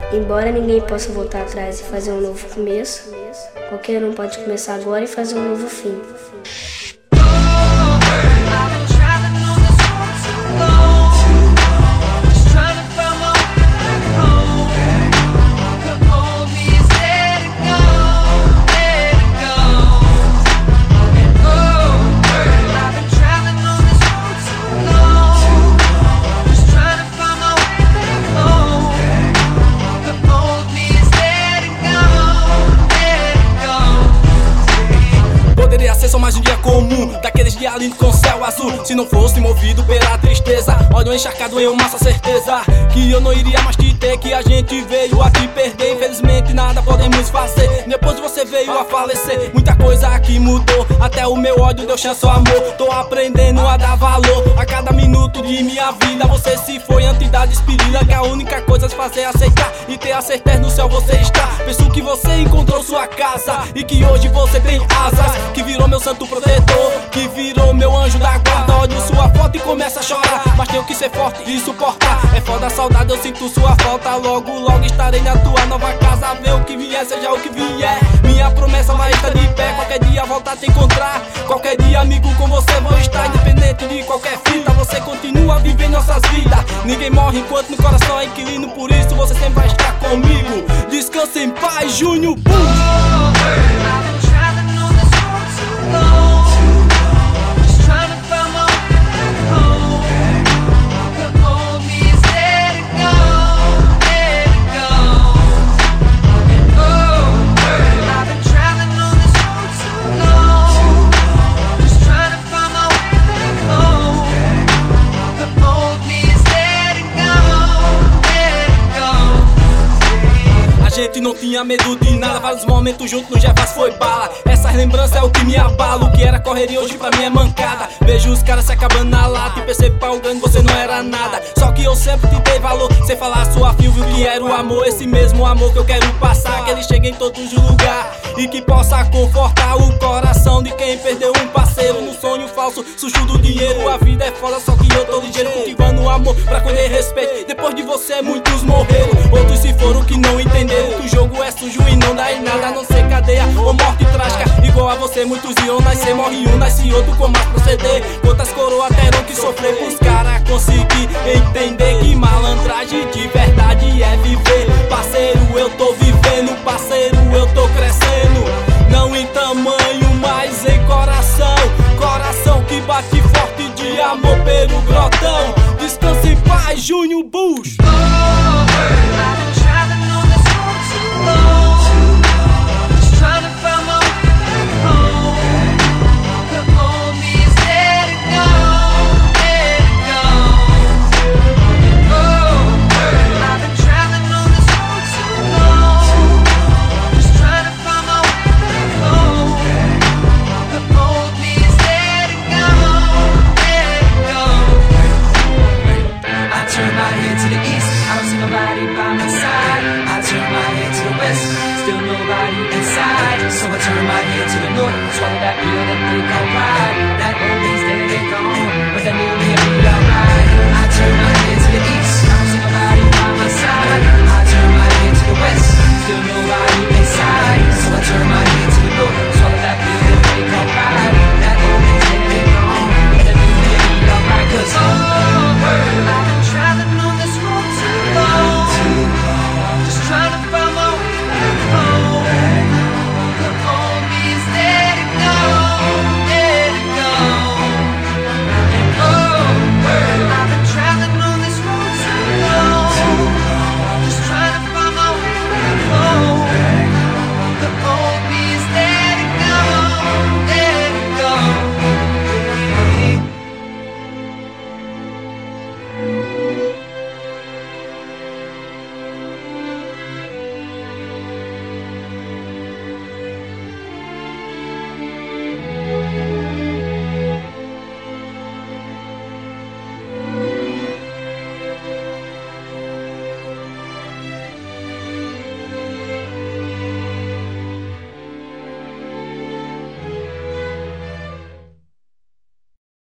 Embora ninguém possa voltar atrás e fazer um novo começo, qualquer um pode começar agora e fazer um novo fim. Poderia ser só mais um dia comum, daqueles dias lindos com céu azul. Se não fosse movido pela tristeza, olho encharcado em uma só certeza, que eu não iria mais te ter, que a gente veio a te perder. Infelizmente nada podemos fazer, depois você veio a falecer. Muita coisa aqui mudou, até o meu ódio deu chance ao amor. Tô aprendendo a dar valor a cada minuto de minha vida. Você se foi antes da despedida, que a única coisa a se fazer é aceitar e ter a certeza no céu você está. Penso que você encontrou sua casa e que hoje você tem asas, que virou meu santo protetor, que virou meu anjo da guarda. Olho sua foto e começa a chorar, mas tenho que ser forte e suportar. É foda a saudade, eu sinto sua falta. Logo, logo estarei na tua nova casa. Vê o que vier, seja o que vier, minha promessa vai estar de pé. Qualquer dia voltar a te encontrar, qualquer dia amigo com você vou estar. Independente de qualquer fita, você continua a viver nossas vidas. Ninguém morre enquanto no coração é inquilino, por isso você sempre vai estar comigo. Descansa em paz, Júnior Bush. A gente não tinha medo de nada, vários momentos juntos no Jefferson foi bala. Essas lembranças é o que me abala, o que era correria hoje pra mim é mancada. Vejo os caras se acabando na lata e percebo pra alguém você não era nada. Só que eu sempre te dei valor, sem falar sua fio, viu que era o amor. Esse mesmo amor que eu quero passar, que ele chegue em todos os lugares e que possa confortar o coração de quem perdeu um parceiro no sonho falso, sujo do dinheiro. A vida é foda, só que eu tô ligeiro, cultivando amor pra colher respeito. Depois de você muitos morreram, outros se foram que não entenderam que o jogo é sujo e não dá em nada, a não ser cadeia ou morte trágica. Igual a você muitos iam nascer, morre um, nasce outro com mais proceder. Quantas coroas terão que sofrer pros caras conseguir entender que malandragem de verdade é viver. Parceiro, eu tô vivendo, parceiro, eu tô crescendo, não em tamanho, mas em coração. Coração que bate forte de amor pelo grotão. Descansa em paz, Júnior Bush. Still nobody inside, so I turn my head to the north, swallow that pill and think I'll ride.